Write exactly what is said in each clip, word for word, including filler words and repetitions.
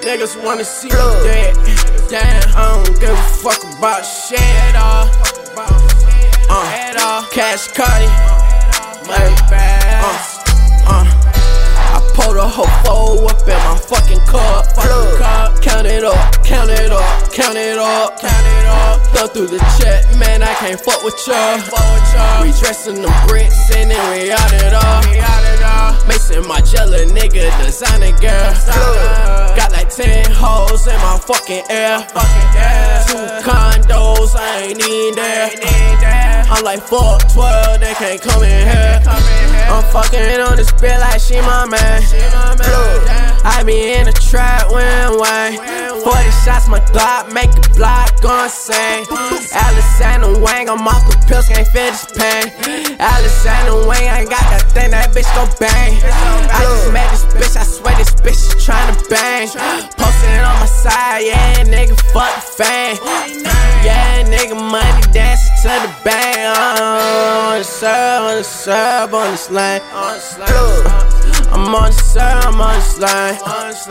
niggas wanna see me dead. Damn, I don't give a fuck about shit at all. Uh, Cash Cardi, money bag. Uh, uh. I pulled a whole four up in my fucking car. Count it up, count it up, count it up, count it up. Thumb through the check, man, I can't fuck with y'all. We dressin' them bricks and then we out it all. Mason Margiela, nigga, designer girl. Got like ten hoes in my fucking air. Two condos, I ain't need that. I'm like fuck twelve, they can't come in here. I'm fucking on this bitch like she my man. I be in the trap when I'm Wayne. forty shots, my Glock, make a block go insane. Alexander Wang, I'm off the pills, can't feel this pain. Alexander Wang, I ain't got that thing, that bitch gon' bang. I just met this bitch, I swear this bitch is tryna bang. Posting on my side, yeah, nigga, fuck the fame. Yeah, nigga, money dancing to the bang. On the sub, on the sub, on this lane. I'm on the sub, I'm on this lane.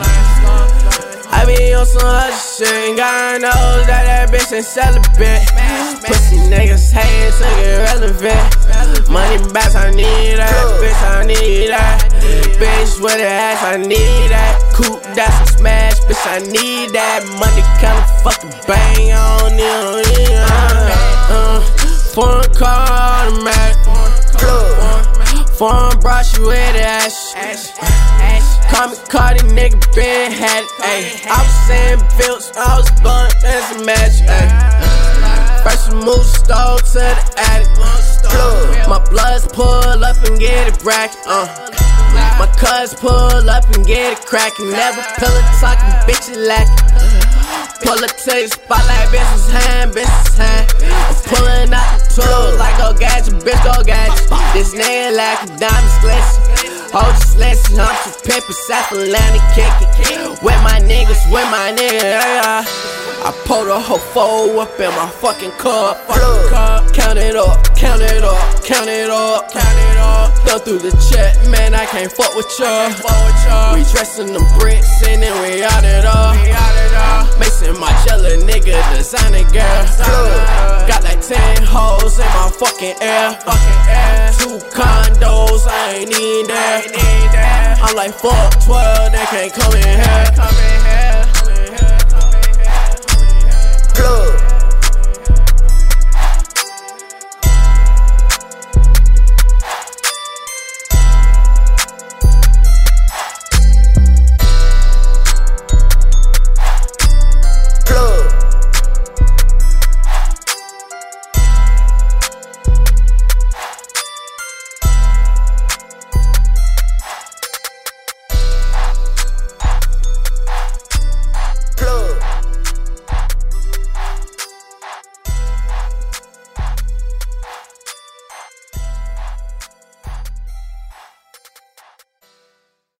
I be on some other shit, God knows that that bitch ain't celibate. Pussy niggas hatin' to get relevant. Money bags, I need that, bitch, I need that. Bitch with an ass, I need that. Coupe, that's a smash, bitch, I need that. Money kinda fucking bang, I don't need it. Uh, foreign car, automatic. Foreign brush, you with the ash. Call me Cardi, nigga, been had it, ayy. I was saying bills, I was blowing as a match, ayy. First we move the stove to the attic. My bloods pull up and get it bracket, uh. My cuz pull up and get it crackin'. Never pillow talking, bitch, you lackin'. Pull up to your spot like business hand, business hand. I'm pulling out the tools like go gadget, bitch, go gadget. This nigga lacking diamonds glisten. Hold your slits, I'm too pimpin', South Atlanta kickin'. With my niggas, with my niggas. I pulled a whole four up in my fucking car. Count it up, count it up, count it up, count it up. Thumb through the check, man, I can't fuck with y'all. We dressin' them bricks and then we out it all. Mason Margiela, nigga, designer girl. Got like ten hoes in my fucking air. Two condos, I ain't need that. I'm like fuck twelve, they can't come in here.